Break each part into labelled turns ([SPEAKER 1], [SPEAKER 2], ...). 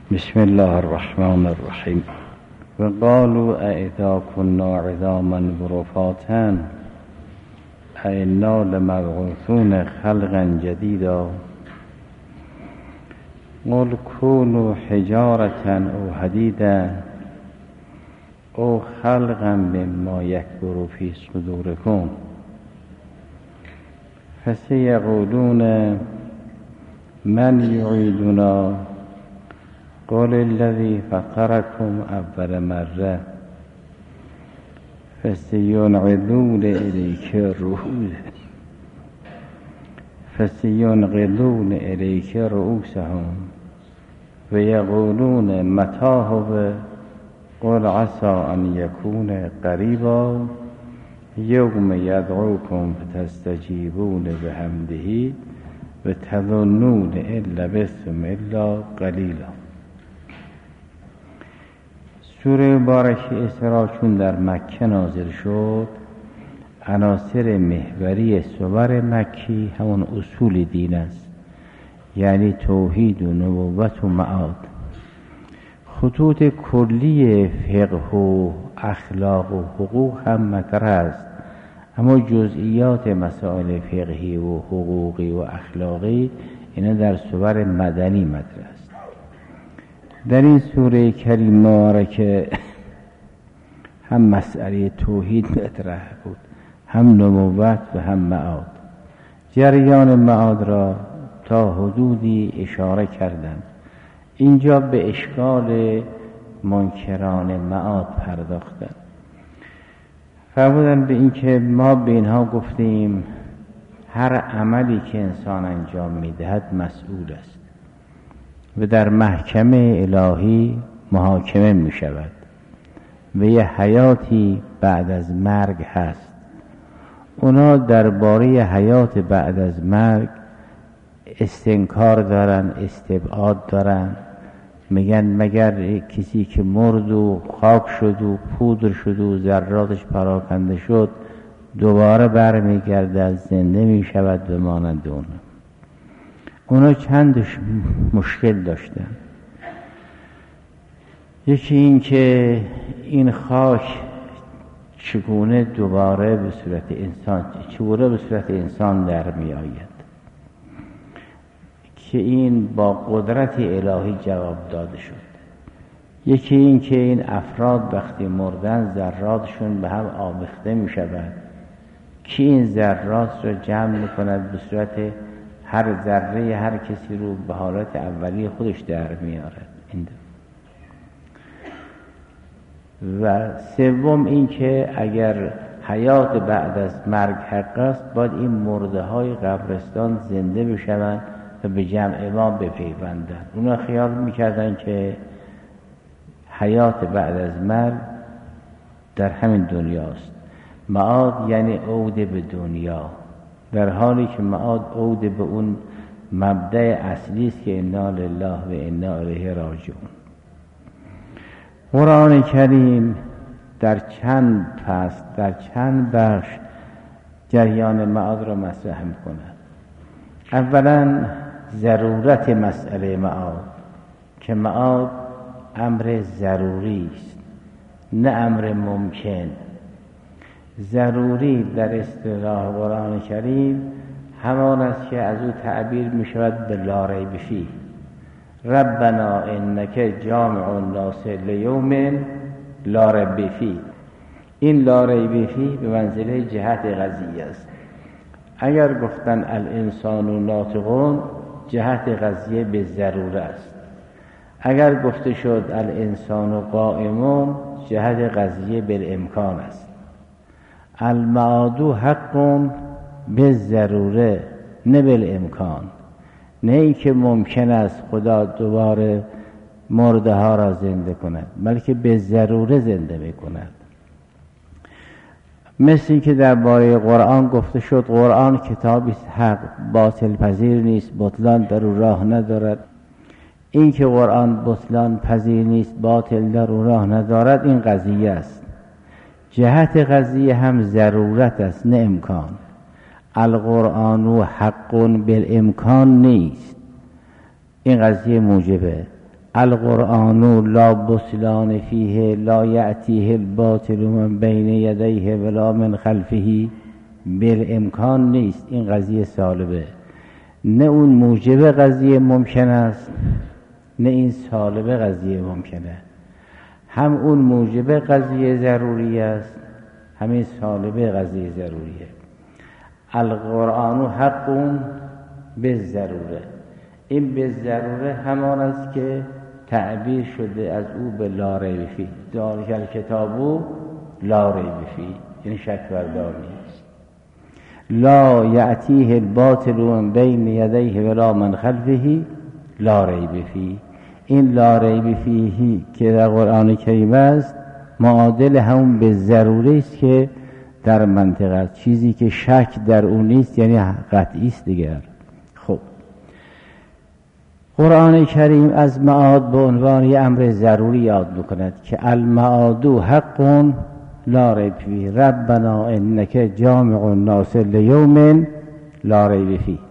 [SPEAKER 1] بسم الله الرحمن الرحیم. و قالوا أإذا كنا عظاما ورفاتا أإنا لمبعوثون خلقا جديدا قل كونوا حجارة أو حديدا أو خلقا مما يكبر في صدوركم فسيقولون من يعيدنا قل الذي فطركم أول مرة فسينغضون إليك رؤوسهم ويقولون متى هو قل عسى أن يكون قريبا يوم يدعوكم فتستجيبون بحمده وتظنون إن لبثتم إلا قليلا. سوره مبارکه اسراء چون در مکه نازل شد، عناصر محوری سور مکی همون اصول دین است، یعنی توحید و نبوت و معاد. خطوط کلی فقه و اخلاق و حقوق هم مطرح است، اما جزئیات مسائل فقهی و حقوقی و اخلاقی اینا در سور مدنی مطرح است. در این سوره کریمه مبارکه هم مسئله توحید مطرح بود، هم نبوت و هم معاد. جریان معاد را تا حدودی اشاره کردند. اینجا به اشکال منکران معاد پرداختند. فرمودند به این که ما به اینها گفتیم هر عملی که انسان انجام میدهد مسئول است و در محکمه الهی محاکمه می شود و یه حیاتی بعد از مرگ هست. اونا درباره حیات بعد از مرگ استنکار دارن، استبعاد دارن، میگن مگر کسی که مرد و خاک شد و پودر شد و ذراتش پراکنده شد دوباره برمیگرده زنده می شود به مانند اونا چند مشکل داشتن. یکی این که این خاک چگونه دوباره به صورت انسان در می آید، که این با قدرت الهی جواب داده شد. یکی این که این افراد وقتی مردن ذراتشون به هم آمیخته می شود، که این ذرات را جمع می کند به صورت هر ذره هر کسی رو به حالت اولی خودش در میارد. و سوم این که اگر حیات بعد از مرگ حق است، باید این مرده های قبرستان زنده بشوند و به جمع ما بپیوندند. اونا خیال میکردن که حیات بعد از مرگ در همین دنیاست. معاد یعنی عود به دنیا، در حالی که معاد عود به اون مبدأ اصلی است که انا لله و انا الیه راجعون. قرآن کریم در چند فصل، در چند بخش جریان معاد را مطرح می‌کند. اولا ضرورت مسئله معاد، که معاد امر ضروری است نه امر ممکن. ضروری در اصطلاح قرآن کریم همان است که از او تعبیر می شود به لا ریب فیه. ربنا انک جامع الناس لیوم لا ریب فیه. این لا ریب فیه به منزله جهت قضیه است. اگر گفتن الانسان ناطقون، جهت قضیه به ضروره است. اگر گفته شد الانسان قائمون، جهت قضیه بالامکان است. المعاد حق بالضروره نه بالامکان، نه این که ممکن است خدا دوباره مرده ها را زنده کند، بلکه به ضروره زنده می کند. مثل این که درباره قرآن گفته شد قرآن کتابی حق، باطل پذیر نیست، بطلان در او راه ندارد. این که قرآن بطلان پذیر نیست، باطل در او راه ندارد، این قضیه است. جهت قضیه هم ضرورت است نه امکان. القرآن حق بالامکان نیست. این قضیه موجبه القرآن لا بطلان فیه لا یأتیه الباطل من بین یدیه ولا من خلفه، بالامکان نیست. این قضیه سالبه، نه اون موجب قضیه ممکن است نه این سالب قضیه ممکنه. هم اون موجب قضیه ضروری است، همین سالب قضیه ضروریه. القرآن حق به ضروره، این به ضروره همان است که تعبیر شده از او به لا ریب فیه، ذالک الکتاب لا ریب فیه، این شک بردار نیست. لا یأتیه الباطل من بین یدیه ولا من خلفه لا ریب فیه. این لا ریب فیه که در قرآن کریم است معادل همون به ضروره است که در منطق است، چیزی که شک در اون نیست یعنی قطعی است دیگر. خب قرآن کریم از معاد به عنوان یه امر ضروری یاد میکند که المعاد حق لا ریب فیه ربنا انک جامع الناس لیوم لا ریب فیه.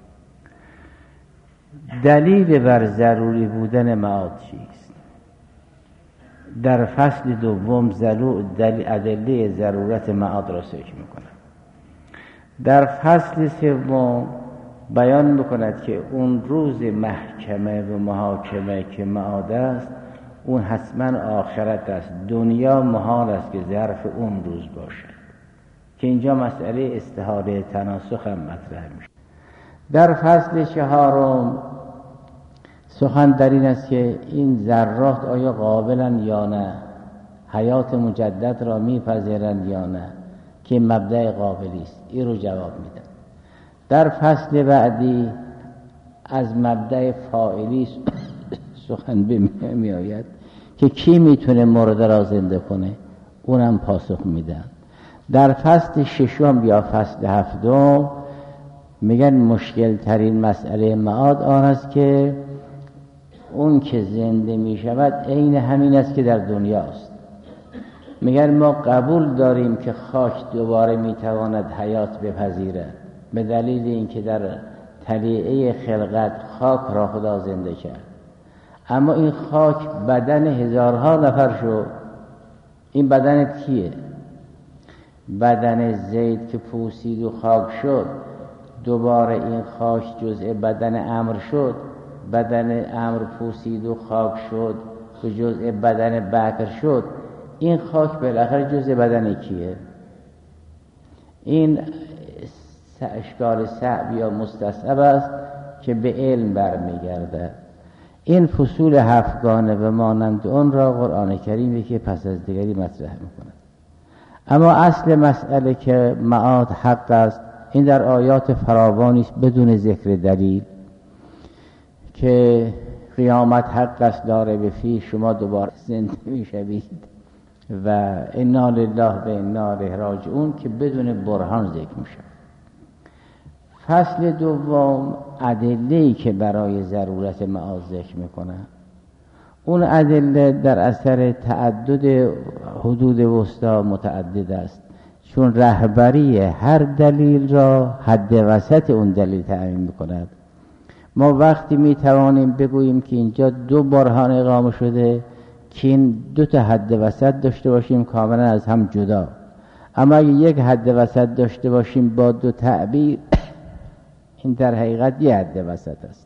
[SPEAKER 1] دلیل بر ضروری بودن معاد چیست؟ در فصل دوم ادله ضرورت معاد را ذکر میکنه. در فصل سوم بیان میکند که اون روز محکمه و محاکمه که معاد است اون حتما آخرت است، دنیا محال است که ظرف اون روز باشه، که اینجا مسئله استحاله تناسخ هم مطرح میشه. در فصل چهارم سخن در این است که این ذرات آیا قابلن یا نه، حیات مجدد را میپذیرند یا نه، که مبدأ قابلی است. این رو جواب میدن. در فصل بعدی از مبدأ فاعلی سخن می آید که کی میتونه مرده را زنده کنه، اونم پاسخ میدن. در فصل ششم یا فصل هفتم میگن مشکل ترین مسئله معاد آن است که اون که زنده میشود عین همین است که در دنیاست. میگن ما قبول داریم که خاک دوباره میتواند حیات بپذیرد به دلیل اینکه در طلیعه خلقت خاک را خدا زنده کرد، اما این خاک بدن هزارها نفر شد. این بدن کیه؟ بدن زید که پوسید و خاک شد، دوباره این خاک جزء بدن عمرو شد، بدن عمرو پوسید و خاک شد و جزء بدن بکر شد. این خاک بالاخره جزء بدن کیه؟ این اشکال صعب یا مستصعب است که به علم برمیگرده. این فصول هفتگانه و مانند اون را قرآن کریم که پس از دیگری مطرح میکند. اما اصل مسئله که معاد حق است این در آیات فراوانی است بدون ذکر دلیل، که قیامت حق است لا ریب فیه، شما دوباره زنده میشوید و انا لله و انا الیه راجعون، که بدون برهان ذکر میشه. فصل دوم ادله‌ای که برای ضرورت معاد ذکر میکنه، اون ادله در اثر تعدد حدود وسطا متعدد است، چون رهبری هر دلیل را حد وسط اون دلیل تعیین میکند. ما وقتی میتوانیم بگوییم که اینجا دو برهان اقامه شده که این دو تا حد وسط داشته باشیم کاملا از هم جدا، اما اگه یک حد وسط داشته باشیم با دو تعبیر، این در حقیقت یه حد وسط است.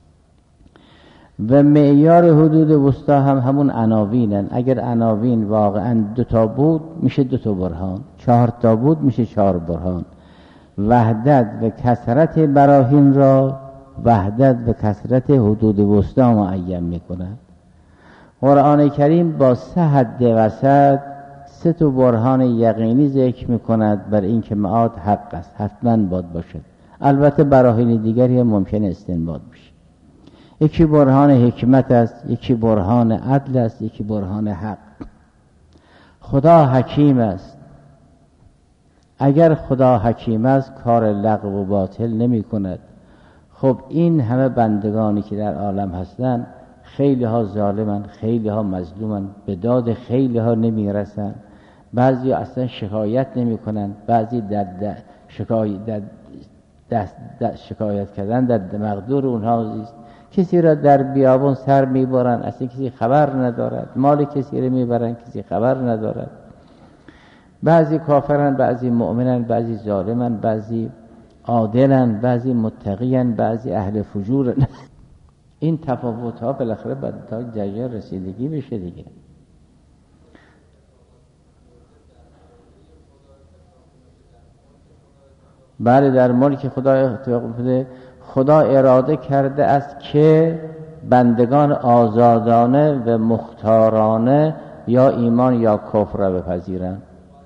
[SPEAKER 1] و معیار حدود وسطا هم همون عناوینن. اگر عناوین واقعا 2 تا بود میشه 2 تا برهان، 4 تا بود میشه 4 برهان. وحدت و کثرت براهین را وحدت و کثرت حدود وسطا معین میکنند. قرآن کریم با 3 حد وسط 3 تا برهان یقینی ذکر میکند بر این که معاد حق است، حتما باید باشد. البته براهین دیگری ممکن استنباط بشه. یکی برهان حکمت است، یکی برهان عدل است، یکی برهان حق. خدا حکیم است. اگر خدا حکیم است کار لغو و باطل نمی کند. خب این همه بندگانی که در عالم هستند، خیلی ها ظالمن، خیلی ها مظلومن، به داد خیلی ها نمی رسن، بعضی اصلا شکایت نمی کنند، بعضی در شکایت کردن در مقدور اونها است کسی را در بیابان سر میبرند، اصلا کسی خبر ندارد، مال کسی را میبرند کسی خبر ندارد. بعضی کافرن، بعضی مؤمنن، بعضی ظالمن، بعضی عادلن، بعضی متقین، بعضی اهل فجورن. این تفاوت ها بالاخره باید تا درجه رسیدگی بشه دیگه. بله، در ملک خدا اراده کرده است که بندگان آزادانه و مختارانه یا ایمان یا کفر را بپذیرند.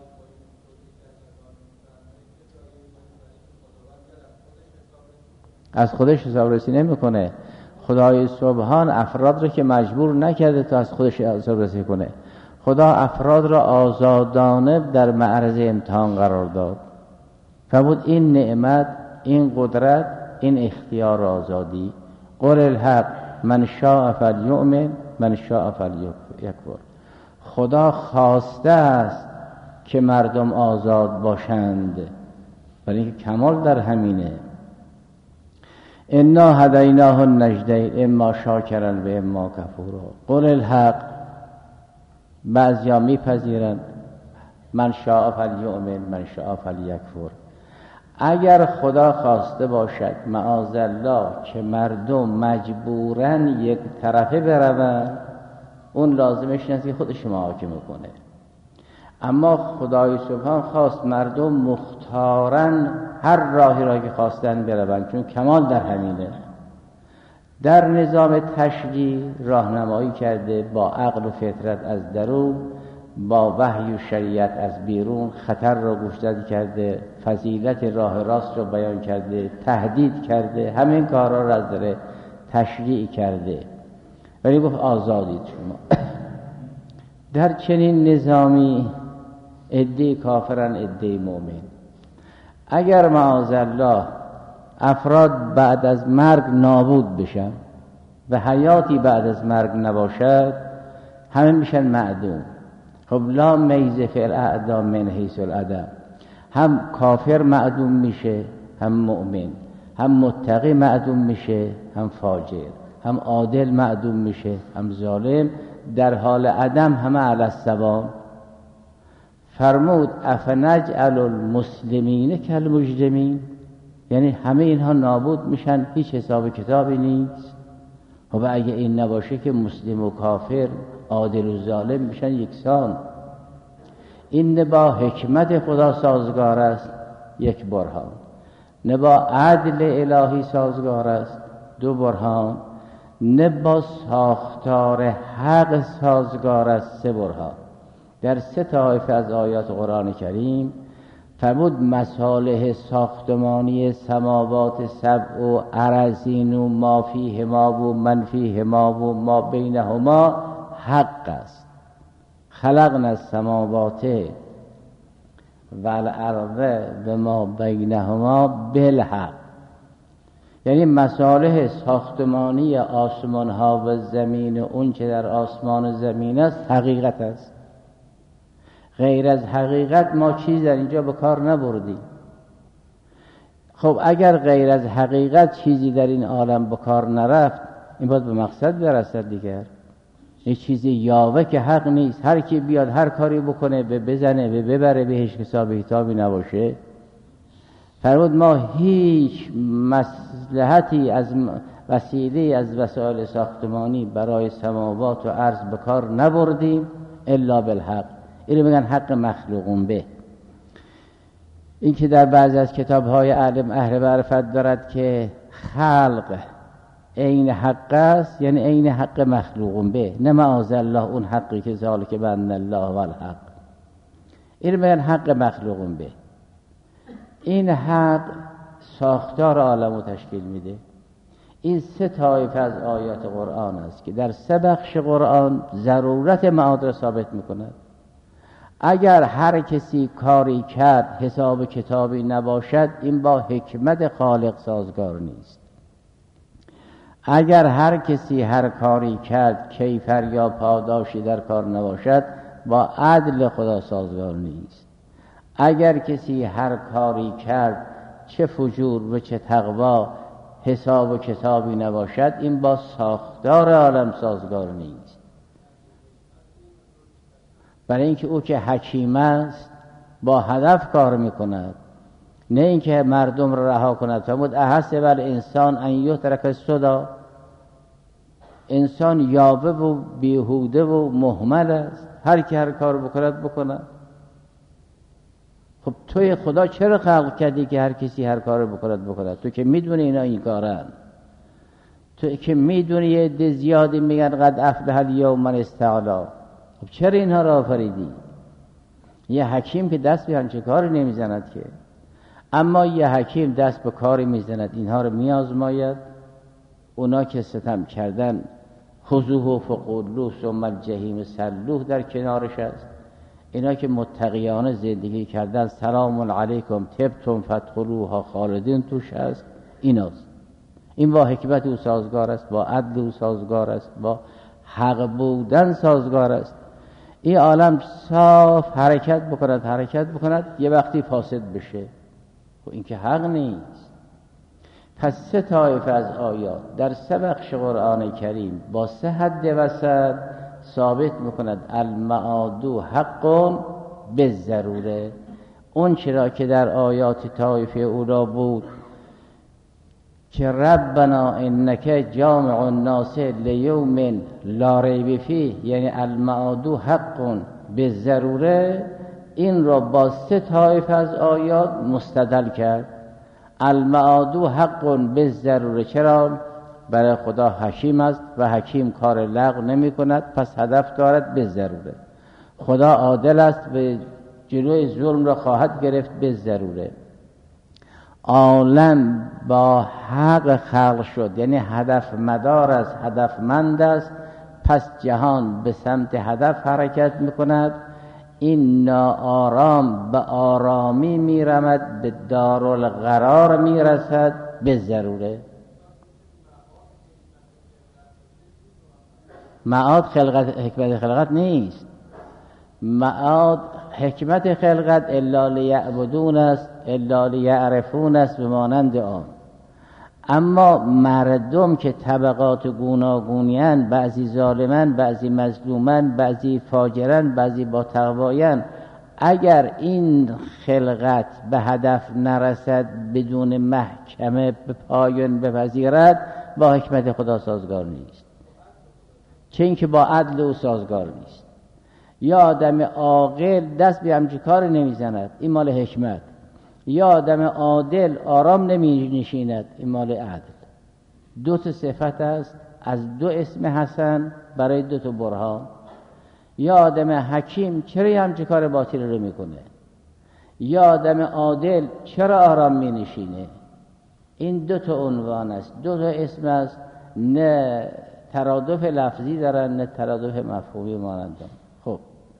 [SPEAKER 1] از خودش حسابرسی نمیکنه. خدای سبحان افراد را که مجبور نکرده تا از خودش حسابرسی کنه. خدا افراد را آزادانه در معرض امتحان قرار داد. فرمود این نعمت، این قدرت، این اختیار آزادی. قل الحق من شاء فلیؤمن من شاء فلیکفر. خدا خواسته است که مردم آزاد باشند، ولی اینکه کمال در همینه. انا هدیناه النجدین اما شاکرا و اما کفورا. قل الحق، بعضیا میپذیرند من شاء فلیؤمن من شاء فلیکفر. اگر خدا خواسته باشد معاذالله که مردم مجبورن یک طرفه بروند، اون لازمش نیست که خودش محاکمه کنه. اما خدای سبحان خواست مردم مختارن هر راهی را که خواستن بروند، چون کمال در همینه. در نظام تشریع راهنمایی کرده با عقل و فطرت از درون، با وحی و شریعت از بیرون. خطر را گوشزد کرده، فضیلت راه راست را بیان کرده، تهدید کرده، همین کارها را از در تشریع کرده، ولی گفت آزادید شما. در چنین نظامی عده کافرن عده مؤمن. اگر معاذالله افراد بعد از مرگ نابود بشن و حیاتی بعد از مرگ نباشد، همه میشن معدوم. خب لا میزه فی الاعدام من حیث العدم. هم کافر معدوم میشه، هم مؤمن، هم متقی معدوم میشه، هم فاجر، هم عادل معدوم میشه، هم ظالم. در حال عدم همه علی السوا. فرمود افنجعل المسلمین کالمجرمین، یعنی همه اینها نابود میشن، هیچ حساب کتابی نیست. خب اگه این نباشه که مسلم و کافر، عادل و ظالم میشن یکسان. این نه با حکمت خدا سازگار است، یک برهان. نه با عدل الهی سازگار است، دو برهان. نه با ساختار حق سازگار است، سه برهان. در سه طایفه از آیات قرآن کریم فرمود مصالح ساختمانی سماوات سبع و ارضین و ما فیهما و من فیهما و ما بینهما حق است. خلقنا السماوات و الارض و ما بینهما بالحق. یعنی مصالح ساختمانی آسمان ها و زمین و اون که در آسمان و زمین است حقیقت است. غیر از حقیقت ما چیز در اینجا به کار نبردیم. خب اگر غیر از حقیقت چیزی در این عالم به کار نرفت، این باید به مقصد برسد دیگر. این چیزی یاوه که حق نیست، هر کی بیاد هر کاری بکنه، بزنه ببره، بهش حساب کتابی نباشه. فرمود ما هیچ مصلحتی از وسیله از وسایل ساختمانی برای سماوات و ارض به کار نبردیم الا بالحق. اینو میگن حق مخلوقون به. این که در بعضی از کتاب‌های اهل معرفت دارد که خلق عین حق است، یعنی عین حق مخلوقون به، نه معاذالله اون حقی که ذالک بأن الله و الحق. اینو میگن حق مخلوقون به. این حق ساختار عالمو تشکیل میده. این سه طایفه از آیات قرآن است که در سه بخش قرآن ضرورت معاد را ثابت میکند. اگر هر کسی کاری کرد حساب کتابی نباشد، این با حکمت خالق سازگار نیست. اگر هر کسی هر کاری کرد کیفر یا پاداشی در کار نباشد، با عدل خدا سازگار نیست. اگر کسی هر کاری کرد چه فجور و چه تقوا حساب و کتابی نباشد، این با ساختار عالم سازگار نیست. برای اینکه او که حکیم است با هدف کار میکند، نه اینکه مردم را رها کند. فرمود احسب الانسان ان یترک سدی، انسان یاوه و بیهوده و مهمل است، هر کی هر کار بکند. خب توی خدا چرا خلق کردی که هر کسی هر کار بکند؟ تو که میدونی اینا این کارن، تو که میدونی یه عده زیادی میگن قد افلح الیوم من استعلا، خب چرا اینها را آفریدی؟ یه حکیم که دست به همچه کاری نمیزند که، اما یه حکیم دست به کاری میزند، اینها رو میازماید. اونا که ستم کردن خذوه فغلوه ثم الجحیم صلوه در کنارش است. اینا که متقیانه زندگی کردن سلام علیکم طبتم فادخلوها خالدین توش است. ایناست. این با حکمت او سازگار است، با عدل او سازگار است، با حق بودن سازگار است. این عالم صاف حرکت بکند یه وقتی فاسد بشه، خب این که حق نیست. پس 3 طایفه از آیات در 3 بخش قرآن کریم با 3 حد وسط ثابت میکند المعاد حق بالضروره. اون چرا که در آیات طایفه اولا بود که ربنا انک جامع الناس لیوم لا ریب فیه، یعنی المعاد حق بالضروره، این را با 3 طایفه از آیات مستدل کرد. المعاد حق بالضروره، چرا؟ برای خدا حکیم است و حکیم کار لغو نمی کند، پس هدف دارد بالضروره. خدا عادل است و جلوی ظلم را خواهد گرفت بالضروره. عالم با حق خلق شد، یعنی هدف مدار است، هدفمند است، پس جهان به سمت هدف حرکت می کند. این ناآرام به آرامی می رمد، به دارالقرار می رسد بالضروره. معاد حکمت خلقت نیست. معاد حکمت خلقت الا لیعبدون است، الا لیعرفون است به مانند آن. اما مردم که طبقات گوناگونی‌اند، بعضی ظالمن، بعضی مظلومن، بعضی فاجرن، بعضی با تقوایان، اگر این خلقت به هدف نرسد، بدون محکمه به پایان بپذیرد، با حکمت خدا سازگار نیست، چه اینکه با عدل او سازگار نیست. یا آدم عاقل دست به همچین کار نمیزند، این مال حکمت. یا آدم عادل آرام نمی نشیند، این مال عدل. 2 صفت است از 2 اسم حسن برای 2 برهان. یا آدم حکیم چرا همچین کار باطل رو میکنه؟ یا آدم عادل چرا آرام می نشینه؟ این 2 عنوان است، 2 اسم است، نه ترادف لفظی دارن نه ترادف مفهومی مانند. خب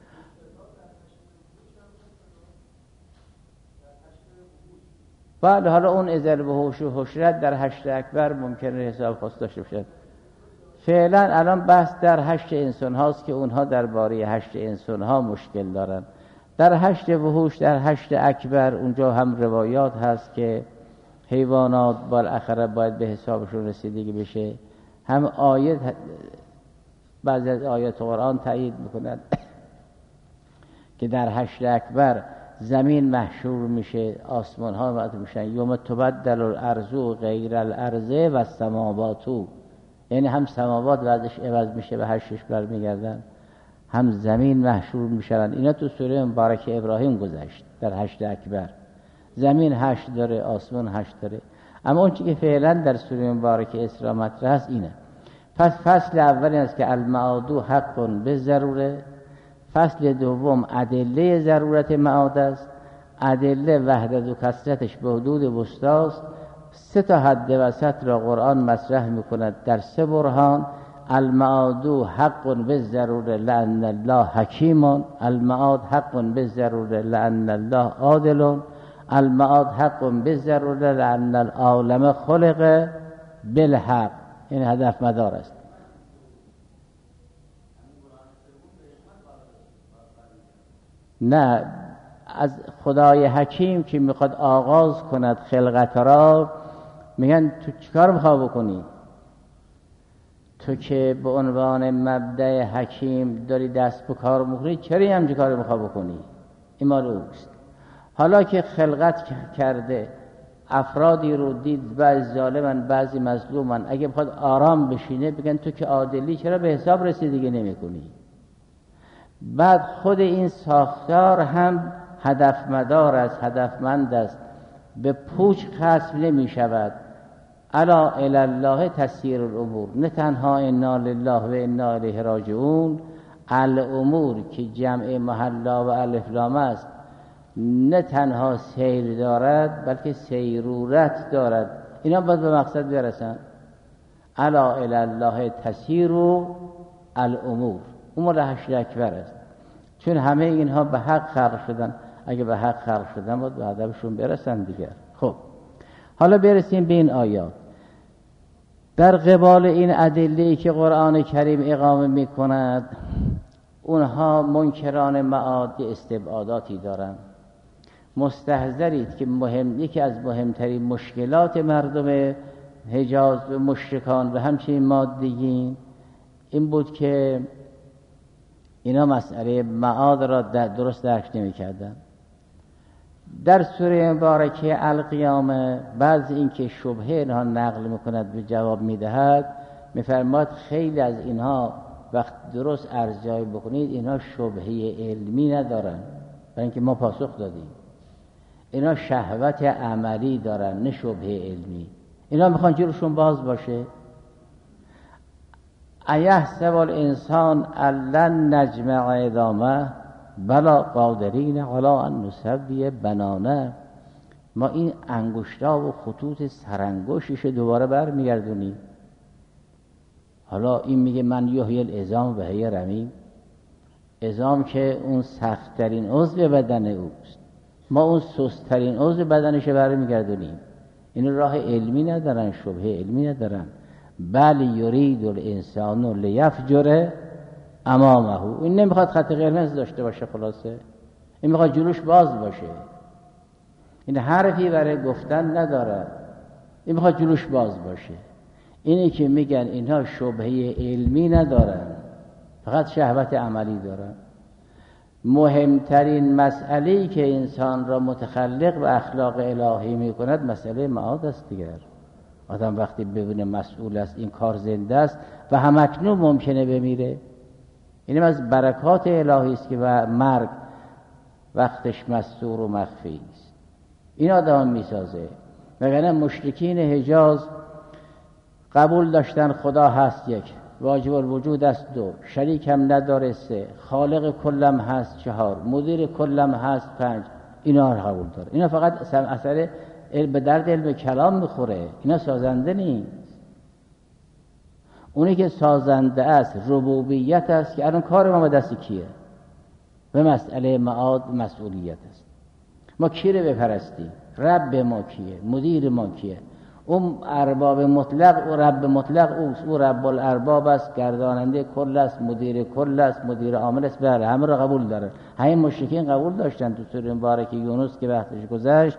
[SPEAKER 1] بعد حالا اون ازل و هوش و حشرت در حشر اکبر ممکنه حساب خاص داشته باشد. فعلا الان بحث در حشر انسان هاست که اونها درباره حشر انسان ها مشکل دارن. در حشر وحوش، در حشر اکبر، اونجا هم روایات هست که حیوانات بالاخره باید به حسابشون رسیدگی بشه. هم آیت، بعضی از آیات قرآن تایید میکنند که در حشر اکبر زمین محشور میشه، آسمان ها محشور میشن. یوم تبدل الارض غیر الارض و السماوات، یعنی هم سماوات وضعش عوض میشه به حشرش برمیگردن، هم زمین محشور میشن. اینا تو سوره مبارکه ابراهیم گذشت. در حشر اکبر زمین حشر داره، آسمان حشر داره. اما اون چیزی که فعلا در سوره مبارکه اسراء مطرح است اینه. پس فصل اول است که المعاد حق بالضروره. فصل دوم ادله ضرورت معاد است. ادله وحدت و کثرتش به حدود وسطاست. 3 حد وسط را قرآن مطرح میکند در 3 برهان. المعاد حق بالضروره لأن الله حکیم، المعاد حق بالضروره لأن الله عادل، المعاد حق بالضروره لأن العالم خلق بالحق. این هدف مدار است. نه، از خدای حکیم که میخواد آغاز کند خلقت را، میگن تو چیکار میخوای بکنی؟ تو که به عنوان مبدأ حکیم داری دست به کار میکنی، چرا همچین کاری میخوای بکنی؟ این مال اوست. حالا که خلقت کرده، افرادی رو دید، بعضی ظالمن بعضی مظلومن، اگه بخواد آرام بشینه بگن تو که عادلی چرا به حساب رسیدگی نمی کنی؟ بعد خود این ساختار هم هدفمدار است، هدفمند است، به پوچ خصم نمی شود. الا الی الله تسیر الامور، نه تنها انا لله و انا الیه راجعون، الامور که جمع محلا و الف لام است، نه تنها سیر دارد بلکه سیرورت دارد. اینا باید به مقصد برسن. الا الی الله تسیر الامور، امور حشر اکبر است، چون همه اینها به حق خلق شدن. اگه به حق خلق شدن باید به هدفشون برسن دیگر. خب حالا برسیم به این آیات. در قبال این ادله‌ای که قرآن کریم اقامه می کند، اونها منکران معاد استبعاداتی دارند. مستحضرید که یکی از مهمترین مشکلات مردم حجاز و مشرکان و همچنین مادیین این بود که اینا مسئله معاد را درست درک نمی کردن. در سوره مبارکه القیامه بعض این که شبهه اینها نقل میکند به جواب میدهد، میفرماد خیلی از اینها وقت درست ارجاع بکنید اینها شبهه علمی ندارن، برای اینکه ما پاسخ دادیم. اینا شهوت عملی دارن نه شبهه علمی. اینا میخوان جلوشون باز باشه. ایحسب الانسان لن نجمع عظامه بلا قادرین علی ان نسوی بنانه، ما این انگشتا و خطوط سرانگشتش دوباره برمیگردونیم. حالا این میگه من یحیی العظام و هی رمیم، عظام که اون سخت‌ترین عضو بدن اوست، ما اون سست‌ترین عضو بدنش برمیگردونیم. این راه علمی ندارن، شبهه علمی ندارن. بل یرید الانسان لیفجر امامه، این نمیخواد خط قرمز داشته باشه، خلاصه این میخواد جلوش باز باشه. این حرفی برای گفتن نداره، این میخواد جلوش باز باشه. اینی که میگن اینها شبهه علمی ندارن، فقط شهوت عملی دارن. مهمترین مسئله‌ای که انسان را متخلق و اخلاق الهی میکند مسئله معاد است دیگر. آدم وقتی ببینه مسئول است، این کار زنده است و همکنون ممکنه بمیره، اینم از برکات الهی است که مرگ وقتش مستور و مخفی است. این آدم میسازه. وگرنه مشرکین حجاز قبول داشتن خدا هست یک، واجب الوجود است دو، شریک هم نداره سه، خالق کلم هست چهار، مدیر کلم هست پنج. اینا رو قبول داره. اینا فقط اثر به درد علم کلام میخوره، اینا سازنده نیست. اونی که سازنده است ربوبیت است که الان کار ما به دست کیه؟ به مسئله معاد مسئولیت است. ما کی رو بپرستیم؟ رب ما کیه؟ مدیر ما کیه؟ اون ارباب مطلق و رب مطلق اوست، او رب الارباب است، گرداننده کل است، مدیر کل است، مدیر عامل است. بله همه رو قبول داره. همین مشرکین قبول داشتن. تو سوره مبارکه یونس که وقتش گذشت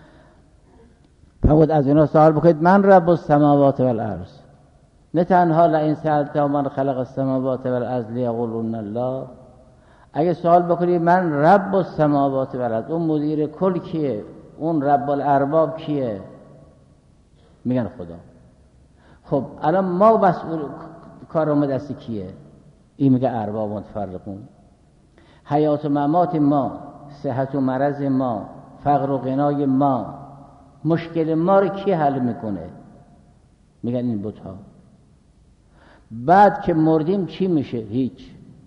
[SPEAKER 1] فرمود از اینا سوال بکنید من رب السماوات والارض، نه تنها لئن سألتهم من خلق السماوات والارض لیقولون الله. اگه سوال بکنید من رب السماوات والارض، اون مدیر کل کیه؟ اون رب الارباب کیه؟ میگن خدا. خب الان ما مسئول کارمون دست کیه؟ این میگه ارباب متفرقون. حیات و ممات ما، صحت و مرض ما، فقر و غنای ما، مشکل ما رو کی حل میکنه؟ میگن این بت‌ها. بعد که مردیم چی میشه؟ هیچ.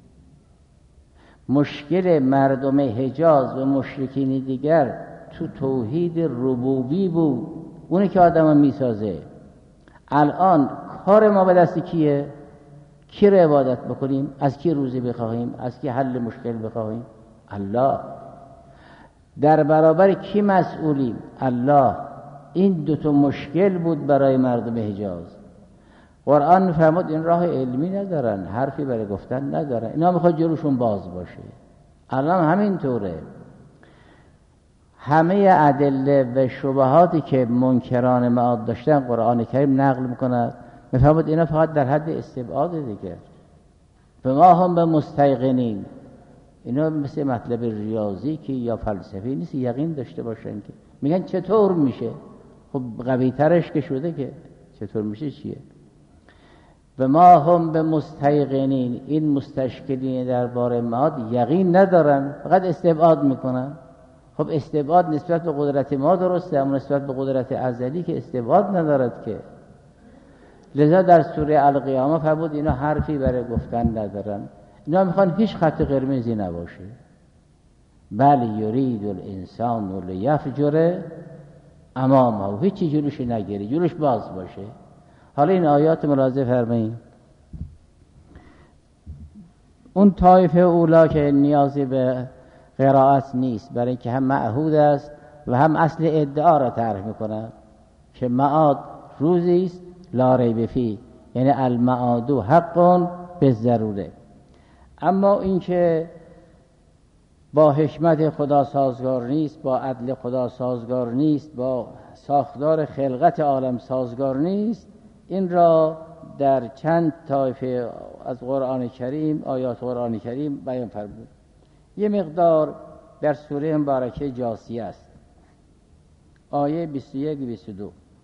[SPEAKER 1] مشکل مردم حجاز و مشرکین دیگر تو توحید ربوبی بود، اونی که آدم میسازه. الان کار ما به دست کیه؟ کی رو عبادت بکنیم؟ از کی روزی بخواهیم؟ از کی حل مشکل بخواهیم؟ الله. در برابر کی مسئولیم؟ الله. این دوتا مشکل بود برای مردم حجاز. قرآن فرمود این راه علمی ندارن، حرفی برای گفتن ندارن، اینا میخواد جلوشون باز باشه. الان همین طوره. همه ادله و شبهاتی که منکران معاد داشتن قرآن کریم نقل میکند. میفهمید اینا فقط در حد استبعاد دیگه. به ما هم به مستیقنین، اینا مثل مطلب ریاضی که یا فلسفی نیست، یقین داشته باشن که میگن چطور میشه. خب قوی ترش که شده که چطور میشه چیه. و ما هم به مستیقنین، این مستشکلین درباره معاد یقین ندارن، فقط استبعاد میکنن. خب استبعاد نسبت به قدرت ما درسته، اما نسبت به قدرت ازلی که استبعاد ندارد که. لذا در سوره القیامه فرمود اینا حرفی برای گفتن ندارن، اینا میخوان هیچ خط قرمزی نباشه. بل یرید الانسان لیفجر امامه، هیچی جلوش نگیره، جلوش باز باشه. حالا این آیات ملاحظه فرمایید. اون طایفه اولا که نیازی به قرائت نیست، برای اینکه هم معهود است و هم اصل ادعا را تعریف میکنه که معاد روزی است لا ریب فیه، یعنی المعاد حق بالضروره. اما اینکه با حکمت خدا سازگار نیست، با عدل خدا سازگار نیست، با ساختار خلقت عالم سازگار نیست، این را در چند طایفه از قرآن کریم، آیات قرآن کریم بیان فرمود. یه مقدار در سوره مبارکه جاثیه است، آیه 21-22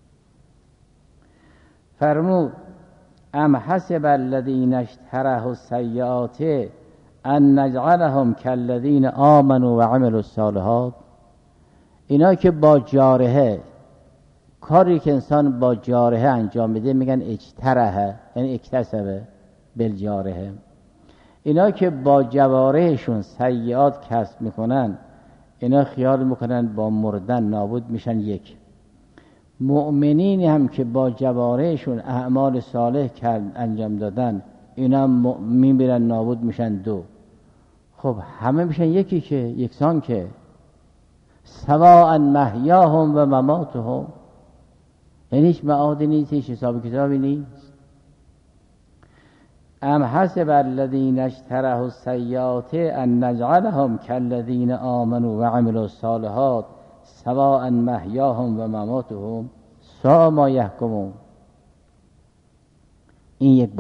[SPEAKER 1] فرمود ام حسب الذین اجترحوا السیئات ان نجعلهم کالذین آمنوا و عملوا الصالحات. اینا که با جارحه، کاری که انسان با جارحه انجام میده میگن اجترحه، یعنی اکتسبه بالجارحه. اینا که با جوارحشون سیئات کسب میکنن، اینا خیال میکنن با مردن نابود میشن یک. مؤمنین هم که با جوارحشون اعمال صالح انجام دادن، اینا میمیرن نابود میشن دو. خب همه میشن یکی که یکسان که سواء محیاهم و مماتهم، یعنی هیچ معادی نیست، هیچ حساب کتابی نیست. ام حسب الذین اجترحوا السیئات ان نجعلهم کالذین آمنوا و عملوا الصالحات سواء محیاهم و مماتهم ساء ما یحکمون. این یک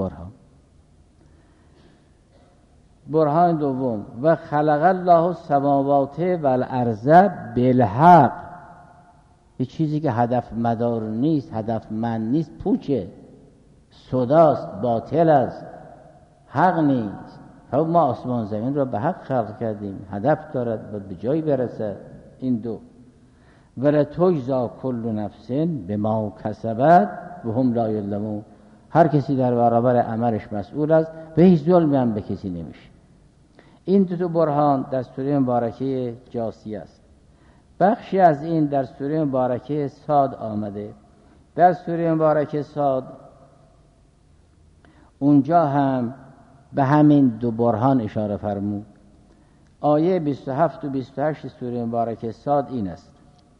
[SPEAKER 1] برهان دوم و خلق الله السماوات والارض بالحق. یه چیزی که هدف مدار نیست، هدف من نیست، پوچه، سوداست، باطل است، حق نیست. خب ما آسمان زمین را به حق خلق کردیم، هدف دارد و به جایی برسد. این دو. ولتجزی کل نفس بما کسبت و هم لا یظلمون. هر کسی در برابر عملش مسئول است و هیچ ظلمی هم به کسی نمیشه. این دو برهان در سوره مبارکه جاثیه است. بخشی از این در سوره مبارکه صاد آمده. در سوره مبارکه صاد اونجا هم به همین دو برهان اشاره فرمود. آیه 27 و 28 سوره مبارکه صاد این است: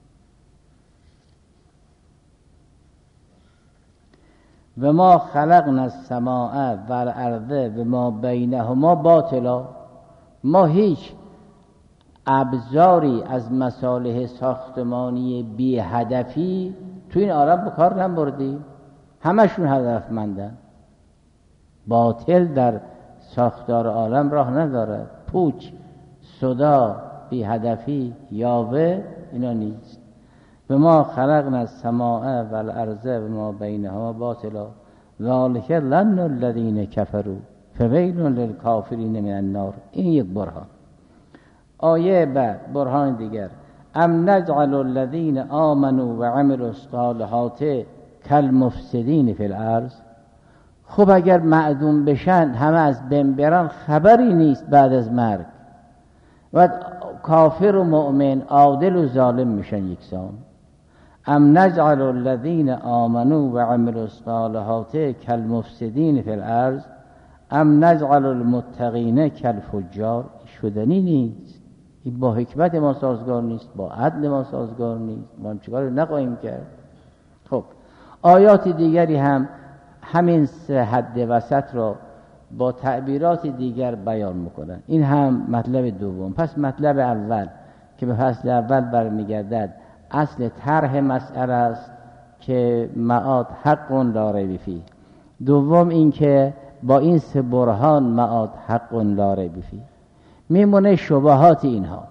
[SPEAKER 1] و ما خلقنا السماء والارض و ما بینهما باطلا. ما هیچ ابزاری از مصالح ساختمانی بی هدفی تو این عالم به کار نبردیم، همشون هدفمندن. باطل در ساختار عالم راه ندارد، پوچ، صدا، بی هدفی، یاوه اینا نیست. و ما خلقنا السماء والارض و ما بینهما باطلا ذلک ظن الذین کفروا فویل للکافرین من النار. این یک برهان. آیه بعد برهان دیگر: ام نجعل الذین آمنوا و عملوا الصالحات کالمفسدین فی الارض. خب اگر معدوم بشن، همه از بین برن، خبری نیست بعد از مرگ و کافر و مؤمن، عادل و ظالم میشن یکسان. ام نجعل الذین آمنوا و عملوا الصالحات کالمفسدین فی الارض ام نجعل المتقین کالفجار. شدنی نیست. این با حکمت ما سازگار نیست، با عدل ما سازگار نیست. ما هم چیکار نخواهیم کرد. خب آیات دیگری هم همین سه حد وسط را با تعبیرات دیگر بیان میکنن. این هم مطلب دوم. پس مطلب اول
[SPEAKER 2] که به فصل اول برمیگردد اصل طرح مسئله است که معاد حق لا ریب فیه. دوم این که با این سه برهان معاد حق لا ریب فیه. میمونه شبهات اینها.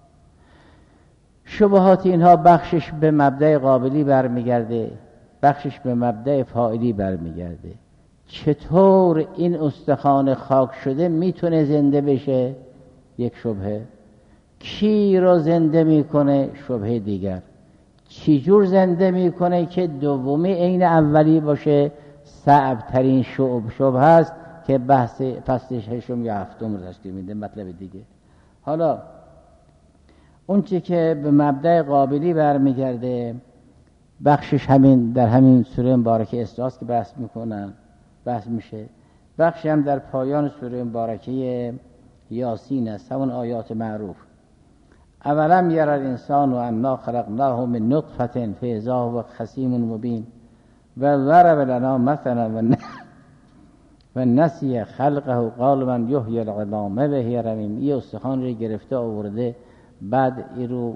[SPEAKER 2] شبهات اینها بخشش به مبدأ قابلی برمیگرده، بخشش به مبدأ فاعلی برمیگرده. چطور این استخوان خاک شده میتونه زنده بشه؟ یک شبهه. کی رو زنده میکنه؟ شبهه دیگر. چی جور زنده میکنه که دومی عین اولی باشه؟ صعب ترین شبهه است که بحث فصل ششم یا هفتم رو تشکیل میده. مطلب دیگه. حالا اون چی که به مبدأ قابلی برمیگرده بخشش همین در همین سوره مبارکه اسراء که بحث میشه. بخش هم در پایان سوره مبارکه یاسین است، همون آیات معروف. اولم یری الانسان انا خلقناه من نطفة فاذا هو خصیم مبین و ضرب لنا مثلا و نسی خلقه قال من یحیی العظام وهی رمیم. یه استخوان رو گرفته آورده، بعد این رو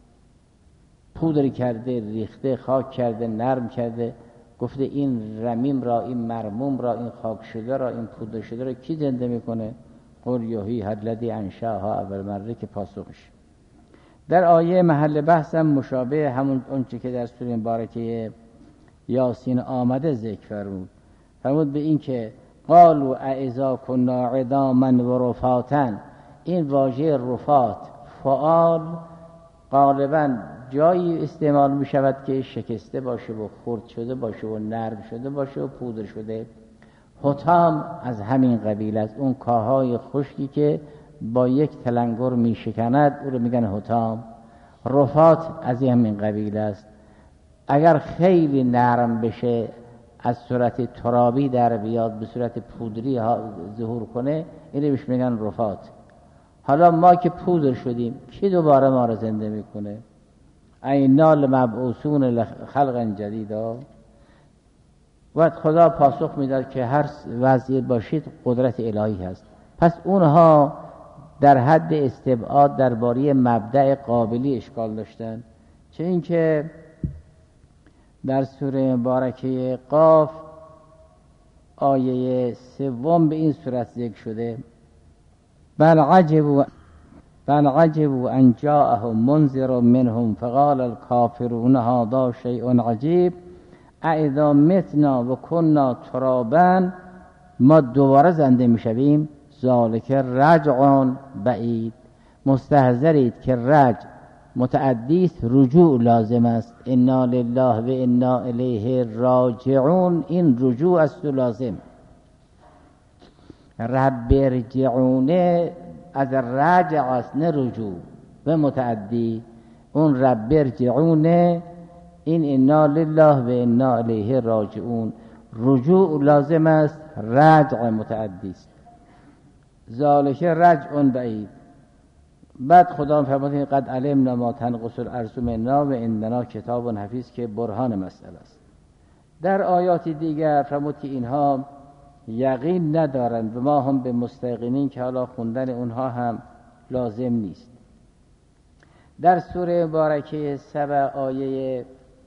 [SPEAKER 2] پودر کرده، ریخته، خاک کرده، نرم کرده، گفته این رمیم را، این مرموم را، این خاک شده را، این پودر شده را کی زنده میکنه؟ قل یحیی الذی انشأها اول مره که پاسخش. در آیه محل بحثم مشابه همون اونچه که در سوره مبارکه یاسین آمده ذکر فرمود به این که قالوا اذا كنا عظاما و رفاتا. این واژه رفات فعال غالبا جایی استعمال می شود که شکسته باشه و خرد شده باشه و نرم شده باشه و پودر شده. حطام از همین قبیل است، اون کاهای خشکی که با یک تلنگر می شکند او رو میگن حطام. رفات از همین قبیل است. اگر خیلی نرم بشه از صورت ترابی در بیاد به صورت پودری ظهور کنه این رو بهش میگن رفات. حالا ما که پودر شدیم کی دوباره ما رو زنده میکنه؟ اینا لمبعوثون لخلق جدیدا. و خدا پاسخ میداد که هر وضعی باشید قدرت الهی هست. پس اونها در حد استبعاد درباره مبدأ قابلی اشکال داشتن. چه اینکه در سوره مبارکه قاف آیه 3 به این صورت ذکر شده بل عجبوا ان جاءهم منذر منهم فقال الكافرون هذا شیء عجیب اذا متنا و کنا ترابا. ما دوباره زنده میشویم. ذالک رجع بعید. مستحضرید که رجع متعدی است، رجوع لازم است. انا لله و انا الیه راجعون. این رجوع است و لازم. رب ارجعونه از رجع است نه رجوع و متعدی. اون رب ارجعونه این انا لله و انا الیه راجعون. رجوع لازم است، رجع متعدی است. ذالک رجع بعید. بعد خدا فرمود قد علمنا ما تنقص الارض منا و عندنا کتاب حفیظ که برهان مسئله است. در آیات دیگر فرمود که اینها یقین ندارند و ما هم به مستیقنین که حالا خوندن اونها هم لازم نیست. در سوره مبارکه سبع آیه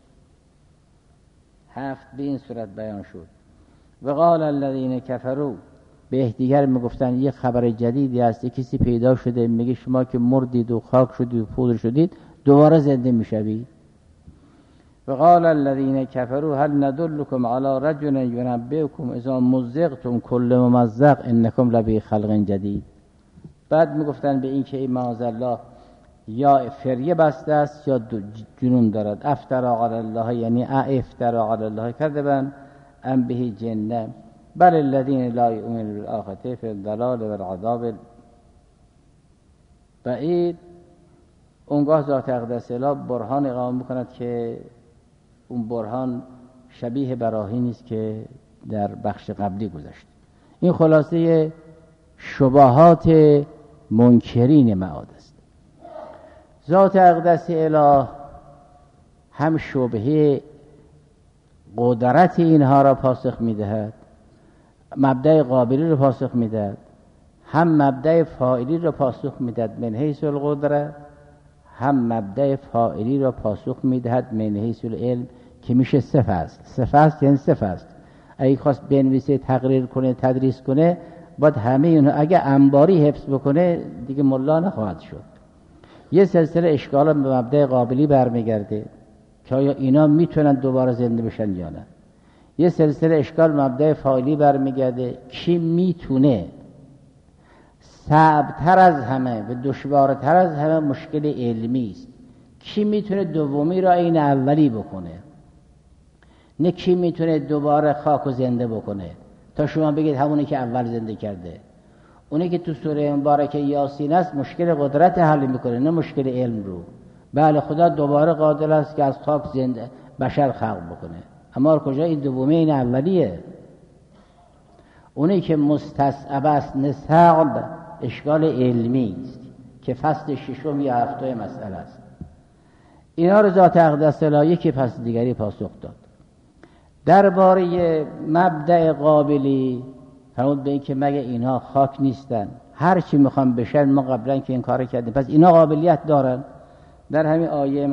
[SPEAKER 2] 7 به این صورت بیان شد و قال الذین کفروا. به یکدیگر میگفتن یه خبر جدیدی هست، کسی پیدا شده میگه شما که مردید و خاک شدید و پودر شدید دوباره زنده میشوید. و قال الذین کفروا هل ندلکم علی رجل ینبئکم اذا مزقتم کل ممزق انکم لفی خلق جدید. بعد میگفتن به این که معاذالله یا فریه بسته است یا جنون دارد. افترا علی الله یعنی افترا علی الله کذبا ام به جنه بل الذین لا یؤمنون بالآخرة فی الضلال والعذاب بعید. اونگاه ذات اقدس اله برهان اقامه میکند که اون برهان شبیه براهینی است که در بخش قبلی گذشت. این خلاصه شبهات منکرین معاد است. ذات اقدس اله هم شبهه قدرت اینها را پاسخ میدهد، مبدأ قابلی را پاسخ میدهد، هم مبدأ فاعلی را پاسخ میدهد من حیث القدره، هم مبدأ فاعلی را پاسخ میدهد من حیث العلم که میشه سه فصل یعنی سه فصل. اگه خواست بنویسه، تقریر کنه، تدریس کنه، باید همه اینو اگه انباری حفظ بکنه دیگه ملا نخواهد شد. یه سلسله اشکال به مبدأ قابلی برمیگرده که آیا اینا میتونن دوباره زنده بشن یا نه. یه سلسله اشکال مبدأ فاعلی برمیگرده، کی میتونه صعب‌تر از همه و دشوارتر از همه مشکل علمی است، کی میتونه دومی را این اولی بکنه، نه کی میتونه دوباره خاک و زنده بکنه تا شما بگید همونی که اول زنده کرده. اونی که تو سوره مبارکه یاسین است مشکل قدرت حل میکنه، نه مشکل علم رو. بله خدا دوباره قادر است که از خاک زنده بشر خلق بکنه، اما کجا این دومی این اولیه. اونی که مستصعب است نصعب اشکال علمی است که فصل ششم یا هفتم مسئله است. اینا رو ذات اقدس الهی که فصل دیگری پاسخ داد. درباره مبدأ قابلی فرمود به این که مگه اینها خاک نیستن، هر چی میخوام بشن ما قبلا که این کار کردیم، پس اینا قابلیت دارن. در همین آیه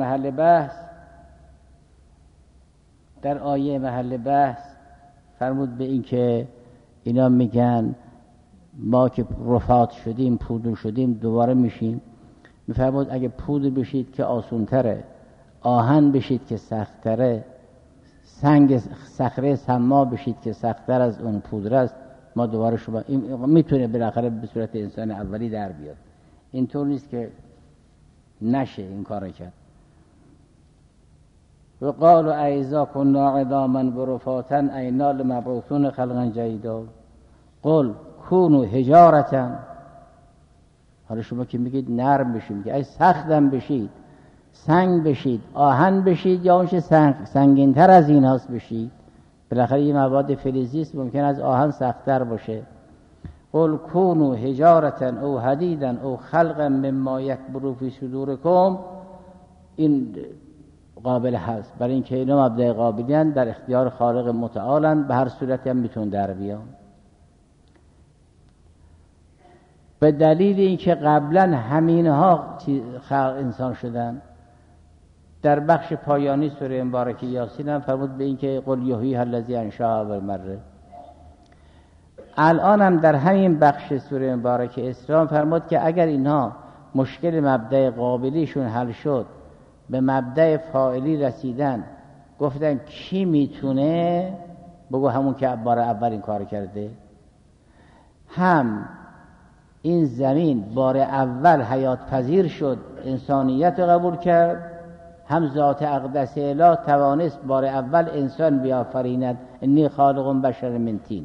[SPEAKER 2] محل بحث فرمود به این که اینا میگن ما که رفات شدیم، پودر شدیم، دوباره میشیم. میفرمود اگه پودر بشید که آسونتره، آهن بشید که سختره، صخره سما بشید که سخت‌تر از اون پودر است، ما دوباره شما میتونه بالاخره به صورت انسان اولی در بیاد. اینطور نیست که نشه این کار کرد. و قالوا اذا كنا عظاما ورفاتا اینا لمبعوثون خلقا جدیدا قل كونوا حجارة. حالا شما که میگید نرم بشید، میگید ای سختم بشید، سنگ بشید، آهن بشید، یا اونچه سنگین‌تر از این هاست بشید. بالاخره این مواد فلزی است، ممکن از آهن سخت‌تر باشه. قل كونوا حجارة او حدیدا او خلقا مما یکبر فی صدورکم. این قابل هست، برای اینکه اینا مبدأ قابلیان در اختیار خالق متعالن، به هر صورتی هم میتون در بیان. به دلیل اینکه قبلا همینها خلق انسان شدن. در بخش پایانی سوره مبارکه یاسین هم فرمود به اینکه قل یحییها الذی انشأها اول مره. الان هم در همین بخش سوره مبارکه اسراء فرمود که اگر اینها مشکل مبدأ قابلیشون حل شد، به مبدأ فاعلی رسیدن، گفتن کی میتونه، بگو همون که بار اول این کار کرده. هم این زمین بار اول حیات پذیر شد، انسانیت قبول کرد، هم ذات اقدس اله توانست بار اول انسان بیافریند، انی خالق بشر من طین.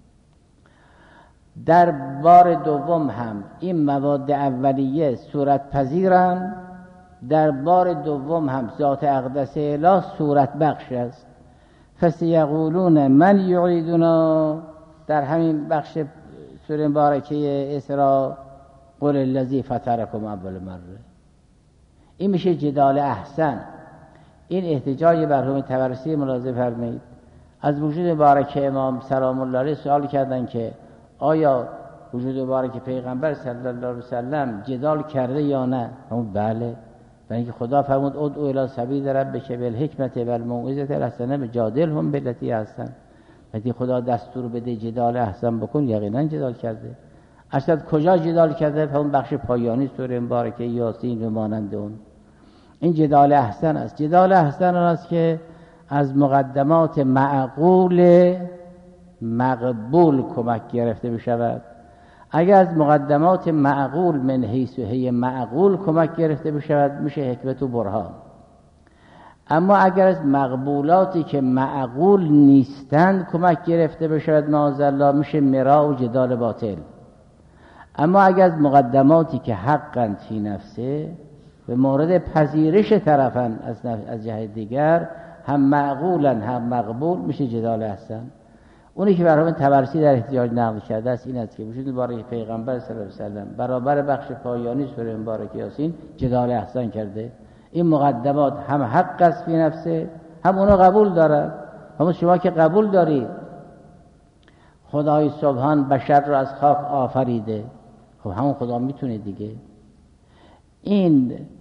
[SPEAKER 2] در بار دوم هم این مواد اولیه صورت پذیرند، در بار دوم هم ذات اقدس اله صورت بخش است. فسیقولون من یعیدنا. در همین بخش سوره مبارکه اسراء قل الذی فطرکم اول مره. این میشه جدال احسن. این احتجاج مرحوم طبرسی ملاحظه فرمایید. از وجود مبارک امام سلام الله علیه سوال کردن که آیا وجود مبارک پیغمبر صلی الله علیه وسلم جدال کرده یا نه؟ همون بله. و اینکه خدا فرمود ادعو الی سبیل ربک بالحکمت والموعظة الحسنه جادلهم بالتی احسن. وقتی خدا دستور بده جدال احسن بکن، یقینا جدال کرده. اصلا کجا جدال کرده؟ همون بخش پایانی سوره مبارکه یاسین و مانند اون. این جدال احسن است. جدال احسن است که از مقدمات معقول مقبول کمک گرفته بشود. اگر از مقدمات معقول من حیث هی معقول کمک گرفته بشود میشه حکمت و برهان. اما اگر از مقبولاتی که معقول نیستند کمک گرفته بشود معاذالله میشه مرا و جدال باطل. اما اگر از مقدماتی که حقاً فی نفسه به مورد پذیرش طرفاً از جهت دیگر هم معقولاً هم مقبول میشه جدال احسن. اونی که برای طبرسی در احتجاج نقل کرده است این است که وجود مبارک پیغمبر صلی الله علیه و سلم برابر بخش پایانی سوره مبارکه یاسین جدال احسن کرده. این مقدمات هم حق است فی نفسه، هم اونو قبول دارد. هم شما که قبول دارید خدای سبحان بشر را از خاک آفریده، خب همون خدا میتونه دیگه. این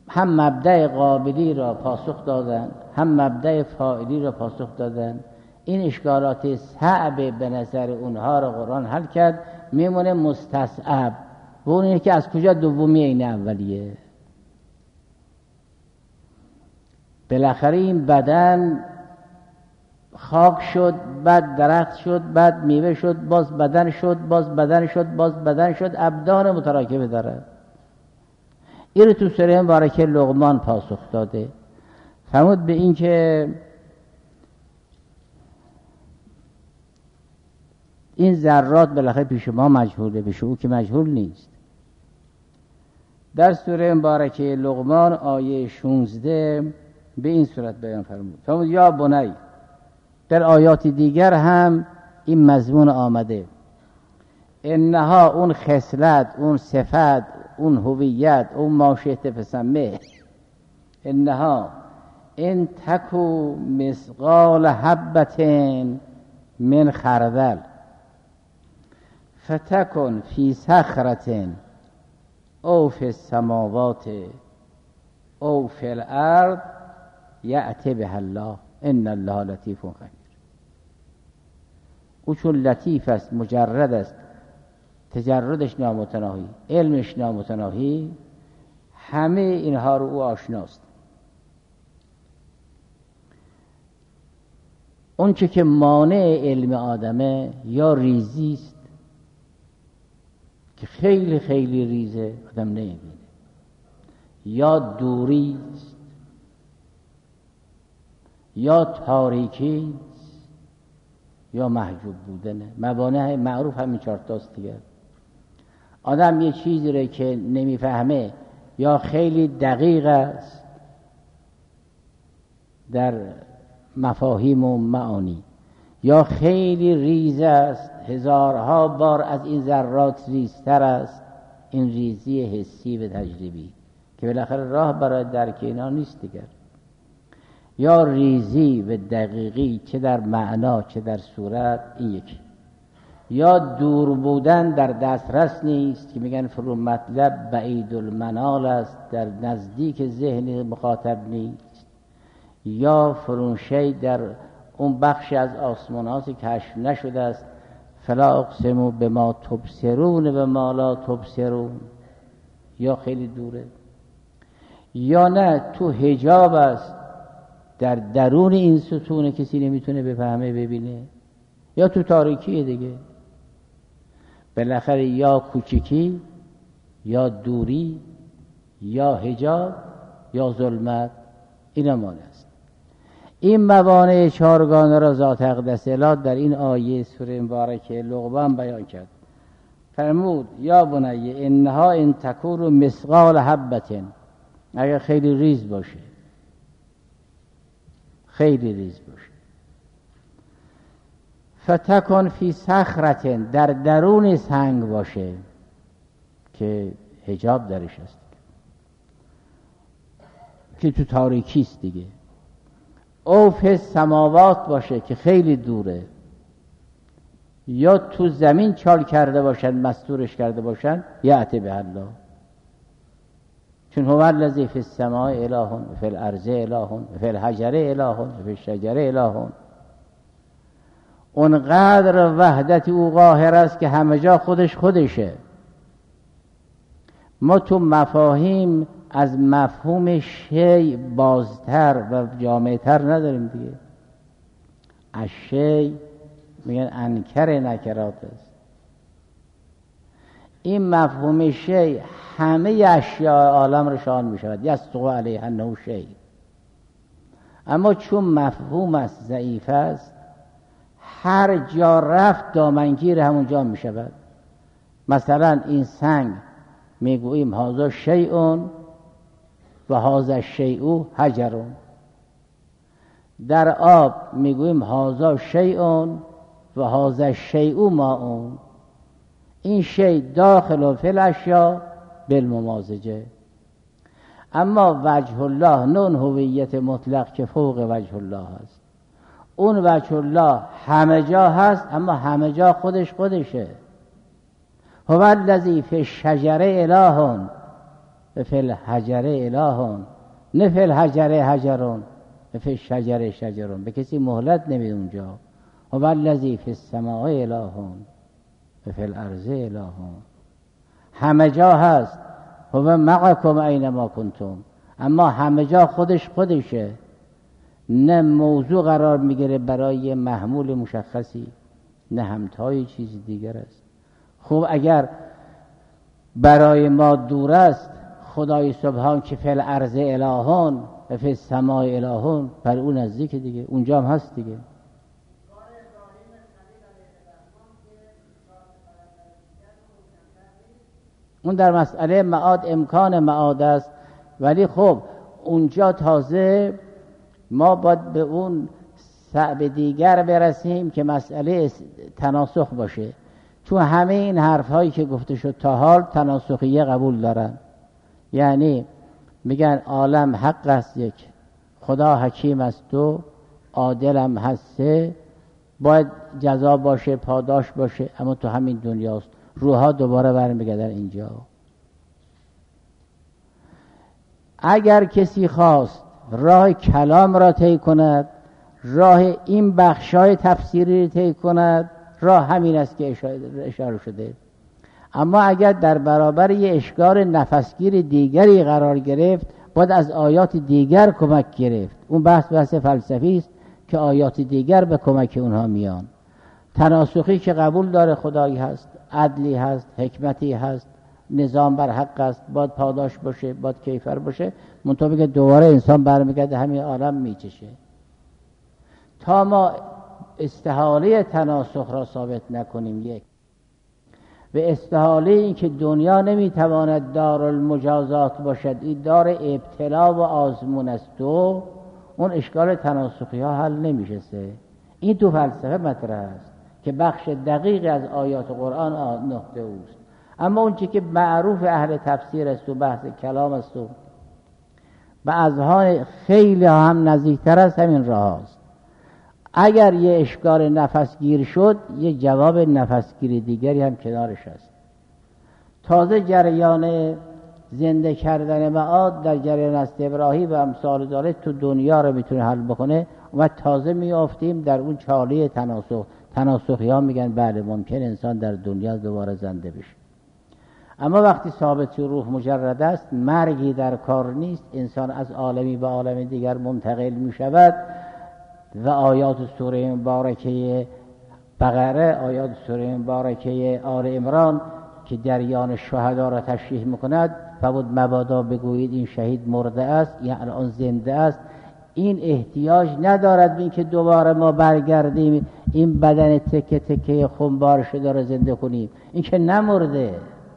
[SPEAKER 2] هم مبدأ قابلی را پاسخ دادن، هم مبدأ فاعلی را پاسخ دادن. این اشکالات صعب به نظر اونها را قرآن حل کرد. میمونه مستصعب و اون اینه که از کجا دومی این اولیه. بالاخره این بدن خاک شد، بعد درخت شد، بعد میوه شد، باز بدن شد، باز بدن شد، باز بدن شد، ابدان متراکبه داره. این رو تو سوره مبارکه لقمان پاسخ داده. فرمود به این که این ذرات بالاخره پیش ما مجهوله، پیش او که مجهول نیست. در سوره مبارکه لقمان آیه 16 به این صورت بیان فرمود یا بنی. در آیات دیگر هم این مضمون آمده. انها اون خصلت، اون صفت، اون هویت، اون ماشیت فسمه، انها ان تکو مثقال حبة من خردل فتکن فی صخرة او فی السماوات او فی الارض یأتی بها الله ان الله لطیف خبیر. او چون لطیف است، مجرد است، تجردش نامتناهی، علمش نامتناهی، همه اینها رو او آشناست. اون چه که مانع علم آدمه یا ریزی است که خیلی خیلی ریزه آدم نمیبینه، یا دوری است، یا تاریکی است، یا محجوب بودنه. موانع معروف همین 4 تاست دیگه. آدم یه چیزی رو که نمیفهمه یا خیلی دقیق است در مفاهیم و معانی، یا خیلی ریز است، هزارها بار از این ذرات ریزتر است، این ریزی حسی و تجربی که بالاخره راه برای درک اینا نیست دیگر. یا ریزی و دقیقی چه در معنا چه در صورت، این یکی. یا دور بودن، در دسترس نیست که میگن فرو مطلب بعید المنال است، در نزدیک ذهن مخاطب نیست. یا فرونشی در اون بخش از آسمان هاست که کشف نشده است، فلا اقسم بما تبصرون و ما لا تبصرون، یا خیلی دوره. یا نه تو حجاب است، در درون این ستون کسی نمیتونه بفهمه ببینه، یا تو تاریکیه دیگه. بالاخره یا کوچکی، یا دوری، یا حجاب، یا ظلمت، اینا مانع است. این موانع 4گانه را ذات اقدس اله در این آیه سوره مبارکه لقمان بیان کرد. فرمود یا بنی انها ان تکون مثقال حبة، اگر خیلی ریز باشه، خیلی ریز باشه، فتکن فی صخرة، در درون سنگ باشه که حجاب درش است، که تو تاریکی است دیگه. او فی السماوات باشه که خیلی دوره، یا تو زمین چال کرده باشن، مستورش کرده باشن، یأتی به الله، چون هو الذی فی السماء اله و فی الارض اله و فی الحجر اله و فی الشجر اله. اونقدر وحدت او قاهر است که همه جا خودشه. ما تو مفاهیم از مفهوم شیء بازتر و جامعتر نداریم دیگه. از شیء میگن انکر نکرات است. این مفهوم شیء همه اشیاء عالم رو شامل می شود، یصدق علیه انه شیء. اما چون مفهوم است ضعیف است، هر جا رفت دامنگیر همون جا می شود. مثلا این سنگ میگوییم هذا شیء و هذا الشیء حجر، در آب میگوییم هذا شیء و هذا الشیء ماء. این شیء داخل فی الاشیاء بالممازجه. اما وجه الله نه هویت مطلق که فوق وجه الله است. اون وجه الله همه جا هست، اما همه جا خودشه. هو الذی فی الشجر اله و فی الحجر الهون، نه فی الحجر حجرون و فی الشجر شجرون. به کسی مهلت نمید اونجا. و الذی فی السماء الهون و فی الارض الهون. همه جا هست. هو معکم اینما کنتم. اما همه جا خودشه، نه موضوع قرار میگیره برای محمول مشخصی، نه همتای چیز دیگر است. خب اگر برای ما دور است خدای سبحان که فی الارض الهون و فی السماء الهون، بر اون نزدیک دیگه، اونجا هم هست دیگه. اون در مسئله معاد امکان معاد است، ولی خب اونجا تازه ما باید به اون صعب دیگر برسیم که مسئله تناسخ باشه. چون همه این حرف هایی که گفته شد تا حال تناسخیه قبول دارن، یعنی میگن عالم حق است یک، خدا حکیم است دو، عادلم هست سه، باید جزا باشه پاداش باشه، اما تو همین دنیاست. روحا دوباره برمیگردن اینجا. اگر کسی خواست راه کلام را طی کند، راه این بخشای تفسیری را طی کند، راه همین است که اشاره شده. اما اگر در برابر یه اشکال نفسگیر دیگری قرار گرفت، باید از آیات دیگر کمک گرفت. اون بحث فلسفی است که آیات دیگر به کمک اونها میان. تناسخی که قبول داره خدایی هست، عدلی هست، حکمتی هست، نظام بر حق است، باید پاداش باشه، باید کیفر باشه. منطقه که دوباره انسان برمیگرده همین عالم میچشه. تا ما استحاله تناسخ را ثابت نکنیم یک، و استحاله این که دنیا نمیتواند دارالمجازات باشد، این دار ابتلا و آزمون است، دو، اون اشکال تناسخی ها حل نمیشه. سه، این تو فلسفه مطرح است که بخش دقیق از آیات قرآن نقطه اوست. اما اون چی که معروف اهل تفسیر است و بحث کلام است و اذهان خیلی هم نزدیکتر است، همین راه است. اگر یه اشکال نفسگیر شد، یه جواب نفسگیر دیگری هم کنارش است. تازه جریان زنده کردن معاد در جریان است ابراهیم و امثال ذالک تو دنیا رو میتونه حل بکنه و تازه میافتیم در اون چاله تناسخی ها میگن بله ممکن انسان در دنیا دوباره زنده بشه. اما وقتی ثابت روح مجرد است، مرگی در کار نیست، انسان از عالمی به عالم دیگر منتقل میشود و آیات سوره مبارکه بقره، آیات سوره مبارکه آل عمران که جریان شهدا را تشریح میکند، فبود مبادا بگویید این شهید مرده است، یعنی الان زنده است. این احتیاج ندارد به این که دوباره ما برگردیم این بدن تکه تکه خونبار شده را زنده کنیم. این که نمرده،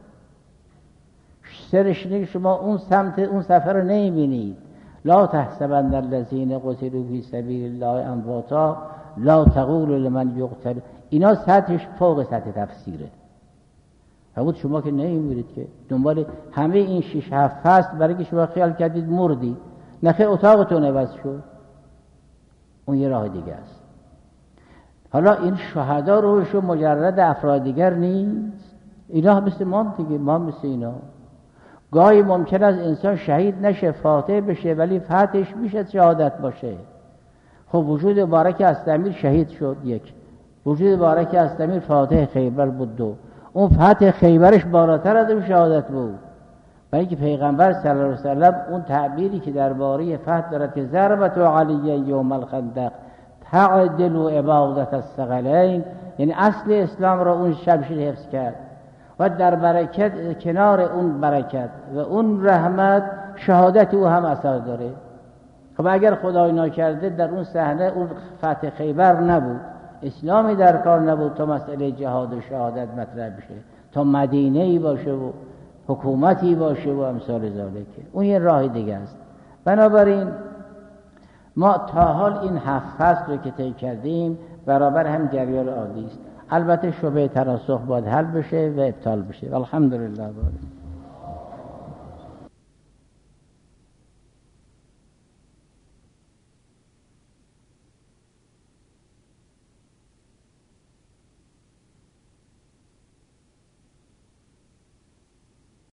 [SPEAKER 2] سرش اینه که شما اون سمت اون سفر رو نمیبینید. لا تحسبن الذين قتلوا في سبيل الله امواتا لا تقولوا لمن يقتل. اینا سطحش فوق سطح تفسیره. فقط شما که نمی‌میرید که دنبال همه این 6 7 فصل برای که شما خیال کردید مردی، نخه اتاقتون عوض شد. اون یه راه دیگه است. حالا این شهدا روحشون مجرد افراد دیگر نیست، اینا مثل ما دیگه، ما مثل اینا. گاهی ممکن است انسان شهید نشه، فاتح بشه، ولی فتحش میشه شهادت باشه. خب وجود مبارک استمیر شهید شد یک، وجود مبارک استمیر فاتح خیبر بود دو، اون فتح خیبرش بالاتر از اون شهادت بود. برای که پیغمبر صلی الله علیه وسلم اون تعبیری که درباره فتح دارد که ضربت علی یوم الخندق تعدل عبادت الثقلین، یعنی اصل اسلام را اون شمشیر حفظ کرد و در برکت کنار اون برکت و اون رحمت شهادت او هم اثر داره. خب اگر خدای ناکرده در اون صحنه اون فتح خیبر نبود، اسلامی در کار نبود تا مسئله جهاد و شهادت مطرح بشه، تا مدینه‌ای باشه و حکومتی باشه و امثال ذالک، اون یه راه دیگه است. بنابراین ما تا حال این 7 فصل رو که طی کردیم برابر هم جریان عادی است. البته شبهه تناسخ باید حل بشه و ابطال بشه. الحمدلله.